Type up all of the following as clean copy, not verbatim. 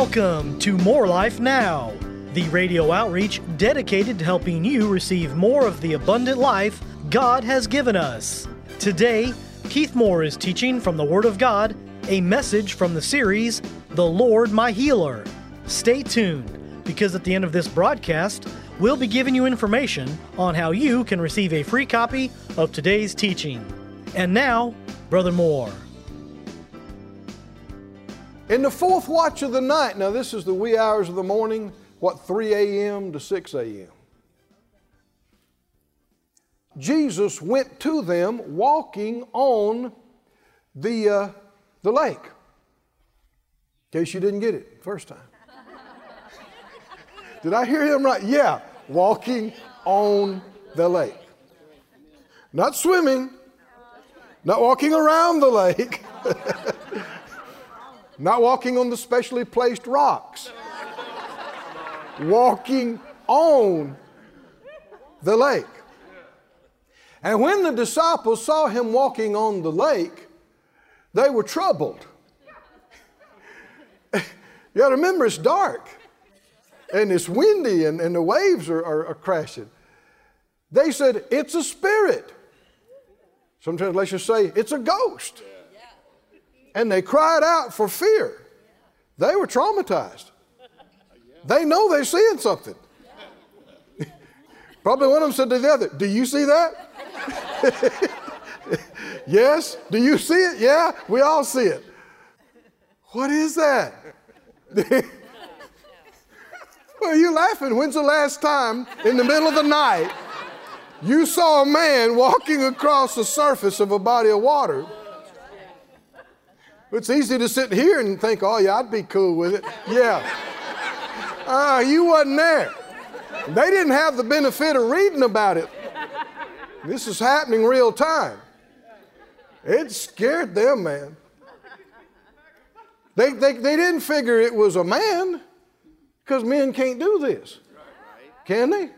Welcome to More Life Now, the radio outreach dedicated to helping you receive more of the abundant life God has given us. Today, Keith Moore is teaching from the Word of God, a message from the series, The Lord My Healer. Stay tuned, because at the end of this broadcast, we'll be giving you information on how you can receive a free copy of today's teaching. And now, Brother Moore. In the fourth watch of the night, now this is the wee hours of the morning, 3 a.m. to 6 a.m. Jesus went to them walking on the lake. In case you didn't get it first time. Did I hear him right? Yeah, walking on the lake. Not swimming, not walking around the lake. Not walking on the specially placed rocks. Walking on the lake. And when the disciples saw him walking on the lake, they were troubled. You got to remember, it's dark. And it's windy and the waves are crashing. They said, it's a spirit. Some translations say, it's a ghost. And they cried out for fear. They were traumatized. They know they're seeing something. Probably one of them said to the other, do you see that? Yes. Do you see it? Yeah, we all see it. What is that? Well, you laughing. When's the last time in the middle of the night you saw a man walking across the surface of a body of water? It's easy to sit here and think, oh yeah, I'd be cool with it. Yeah. You wasn't there. They didn't have the benefit of reading about it. This is happening real time. It scared them, man. They didn't figure it was a man, because men can't do this. Can they?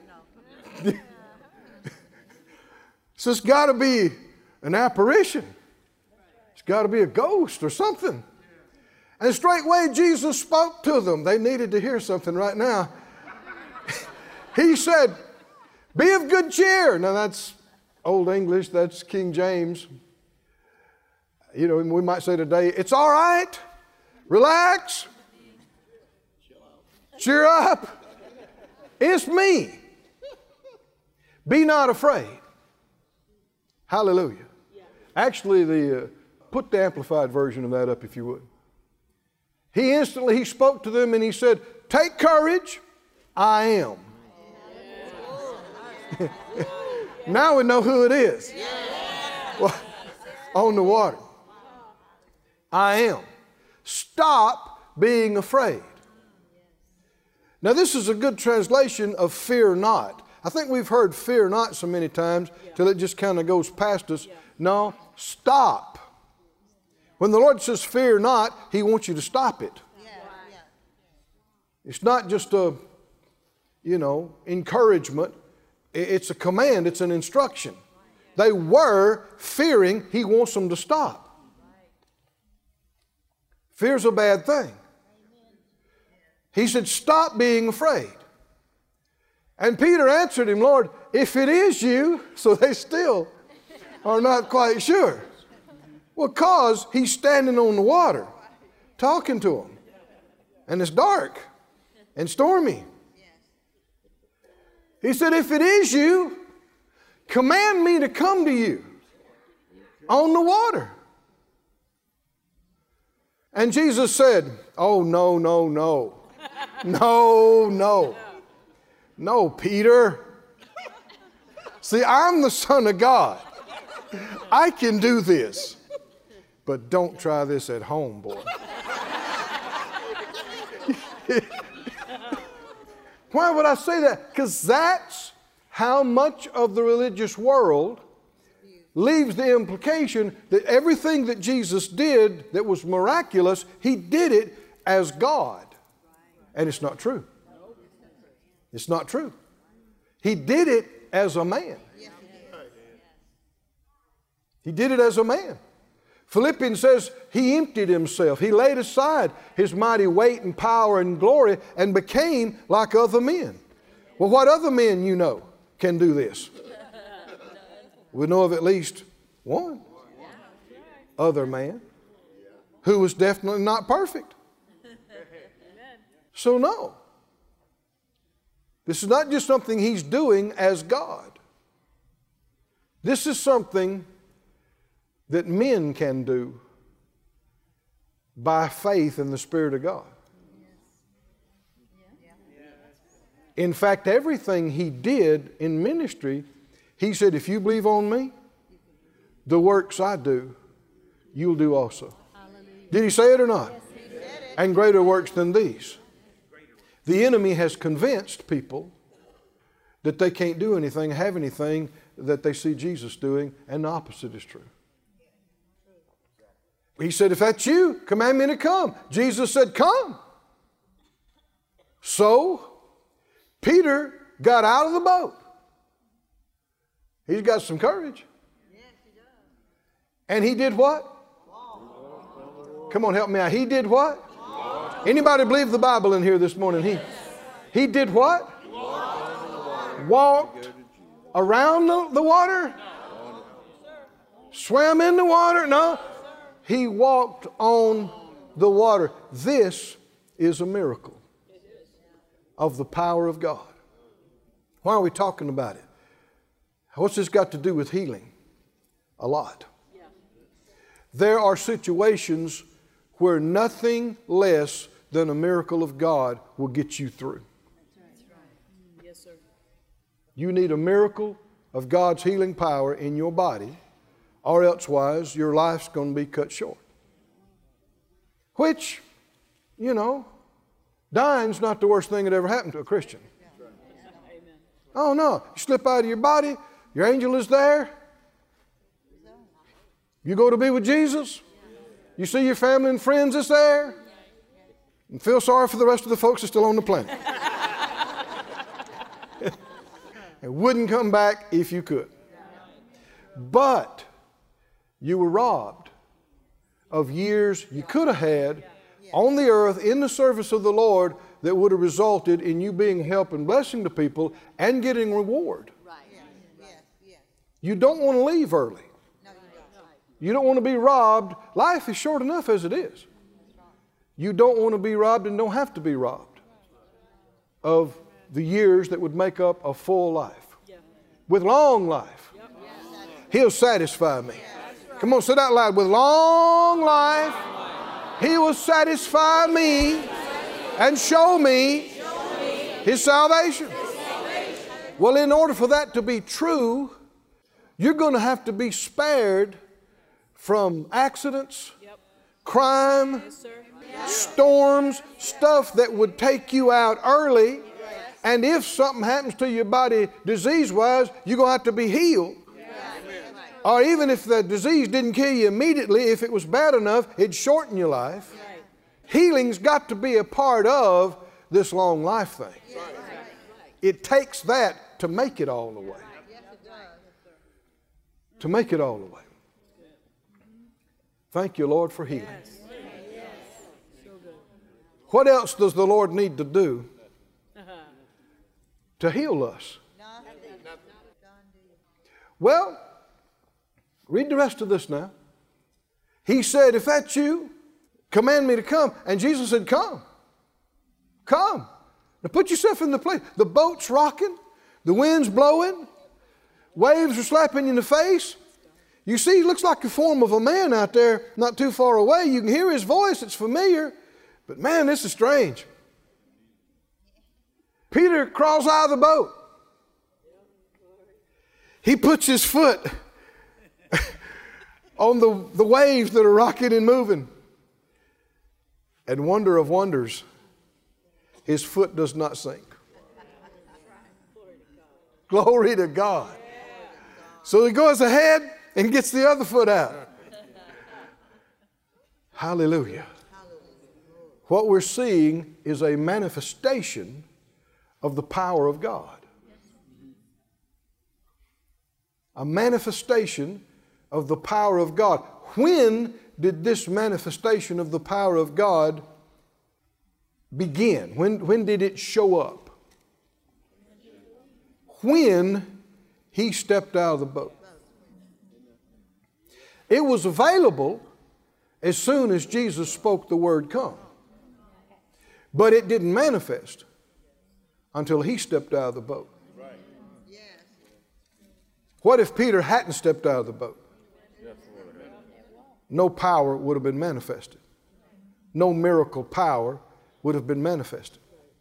So it's got to be an apparition. It's got to be a ghost or something. And straightway Jesus spoke to them. They needed to hear something right now. He said, be of good cheer. Now that's Old English, that's King James. You know, we might say today, it's all right. Relax. Cheer up. It's me. Be not afraid. Hallelujah. Actually, put the amplified version of that up if you would. He spoke to them and he said, take courage, I am. Now we know who it is. Well, on the water. I am. Stop being afraid. Now this is a good translation of fear not. I think we've heard fear not so many times till it just kind of goes past us. No, stop. When the Lord says fear not, He wants you to stop it. It's not just a, encouragement. It's a command. It's an instruction. They were fearing. He wants them to stop. Fear's a bad thing. He said, stop being afraid. And Peter answered him, Lord, if it is you, so they still are not quite sure. Well, because he's standing on the water, talking to them. And it's dark and stormy. He said, if it is you, command me to come to you on the water. And Jesus said, oh, no, no, no. No, no. No, Peter. See, I'm the Son of God. I can do this. But don't try this at home, boy. Why would I say that? Because that's how much of the religious world leaves the implication that everything that Jesus did that was miraculous, He did it as God. And it's not true. It's not true. He did it as a man. He did it as a man. Philippians says he emptied himself. He laid aside his mighty weight and power and glory and became like other men. Well, what other men you know can do this? We know of at least one other man who was definitely not perfect. So no. This is not just something he's doing as God. This is something that men can do by faith in the Spirit of God. In fact, everything he did in ministry, he said, if you believe on me, the works I do, you'll do also. Did he say it or not? And greater works than these. The enemy has convinced people that they can't do anything, have anything that they see Jesus doing, and the opposite is true. He said, if that's you, command me to come. Jesus said, come. So, Peter got out of the boat. He's got some courage. And he did what? Come on, help me out. He did what? Anybody believe the Bible in here this morning? He did what? Walked around the water? Swam in the water? No. He walked on the water. This is a miracle of the power of God. Why are we talking about it? What's this got to do with healing? A lot. There are situations where nothing less than a miracle of God will get you through. Yes, sir. You need a miracle of God's healing power in your body, or elsewise your life's going to be cut short. Which, you know, dying's not the worst thing that ever happened to a Christian. Oh no, you slip out of your body, your angel is there. You go to be with Jesus. You see your family and friends is there. And feel sorry for the rest of the folks that's still on the planet. And wouldn't come back if you could. But you were robbed of years you could have had on the earth in the service of the Lord that would have resulted in you being help and blessing to people and getting reward. You don't want to leave early. You don't want to be robbed. Life is short enough as it is. You don't want to be robbed and don't have to be robbed of the years that would make up a full life. With long life, He'll satisfy me. Come on, say that loud. With long life, He will satisfy me and show me His salvation. Well, in order for that to be true, you're going to have to be spared from accidents, crime, storms, stuff that would take you out early. And if something happens to your body disease-wise, you're going to have to be healed. Or even if the disease didn't kill you immediately, if it was bad enough, it'd shorten your life. Healing's got to be a part of this long life thing. It takes that to make it all the way. To make it all the way. Thank you, Lord, for healing. What else does the Lord need to do to heal us? Well, read the rest of this now. He said, if that's you, command me to come. And Jesus said, come. Come. Now put yourself in the place. The boat's rocking. The wind's blowing. Waves are slapping you in the face. You see, he looks like the form of a man out there not too far away. You can hear his voice. It's familiar. But man, this is strange. Peter crawls out of the boat. He puts his foot on the waves that are rocking and moving. And wonder of wonders, his foot does not sink. Glory to God. So he goes ahead and gets the other foot out. Hallelujah. What we're seeing is a manifestation of the power of God. A manifestation of the power of God. When did this manifestation of the power of God begin? When did it show up? When he stepped out of the boat. It was available as soon as Jesus spoke the word come. But it didn't manifest until he stepped out of the boat. What if Peter hadn't stepped out of the boat? No power would have been manifested. No miracle power would have been manifested.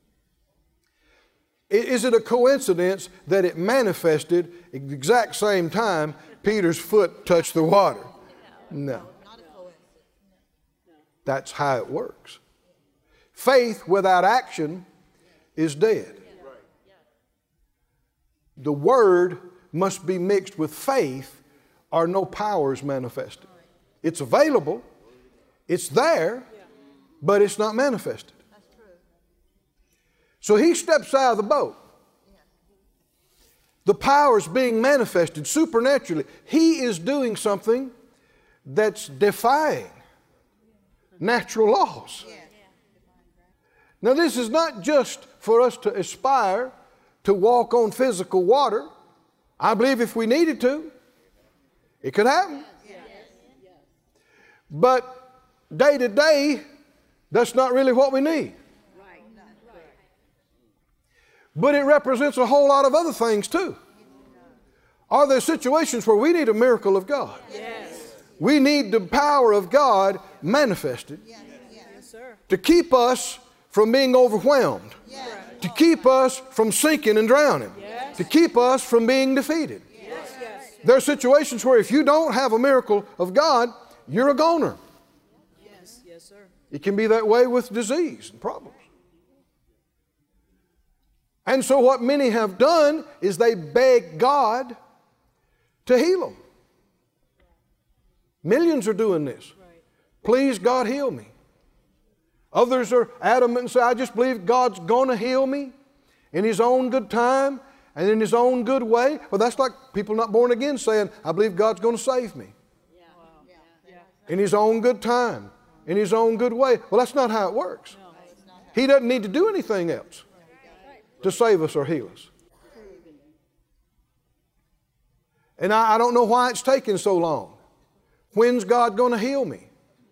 Is it a coincidence that it manifested at the exact same time Peter's foot touched the water? No. That's how it works. Faith without action is dead. The word must be mixed with faith or no power is manifested. It's available, it's there, but it's not manifested. So he steps out of the boat. The power is being manifested supernaturally. He is doing something that's defying natural laws. Now, this is not just for us to aspire to walk on physical water. I believe if we needed to, it could happen. But day to day, that's not really what we need. But it represents a whole lot of other things too. Are there situations where we need a miracle of God? Yes. We need the power of God manifested to keep us from being overwhelmed, to keep us from sinking and drowning, to keep us from being defeated. There are situations where if you don't have a miracle of God, you're a goner. Yes, yes, sir. It can be that way with disease and problems. And so what many have done is they beg God to heal them. Millions are doing this. Please, God, heal me. Others are adamant and say, I just believe God's going to heal me in His own good time and in His own good way. Well, that's like people not born again saying, I believe God's going to save me. In His own good time, in His own good way. Well, that's not how it works. He doesn't need to do anything else to save us or heal us. And I don't know why it's taking so long. When's God going to heal me?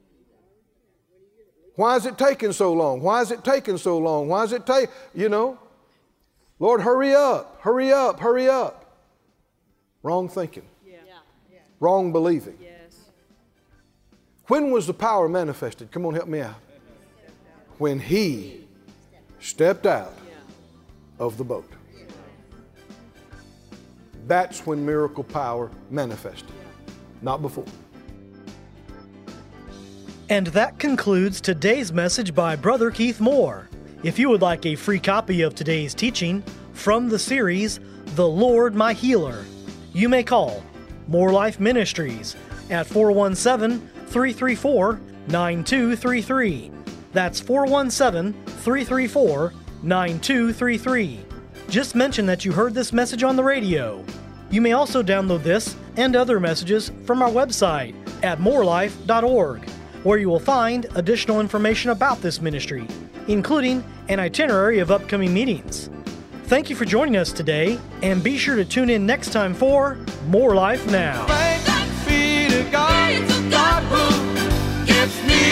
Why is it taking so long? Why is it taking so long? Why is it take, Lord, hurry up, hurry up, hurry up. Wrong thinking. Wrong believing. When was the power manifested? Come on, help me out. When He stepped out of the boat. That's when miracle power manifested, not before. And that concludes today's message by Brother Keith Moore. If you would like a free copy of today's teaching from the series, The Lord My Healer, you may call More Life Ministries at 417-334-9233. That's 417-334-9233. Just mention that you heard this message on the radio. You may also download this and other messages from our website at morelife.org, where you will find additional information about this ministry, including an itinerary of upcoming meetings. Thank you for joining us today, and be sure to tune in next time for More Life Now. Thanks be to God, God who gives me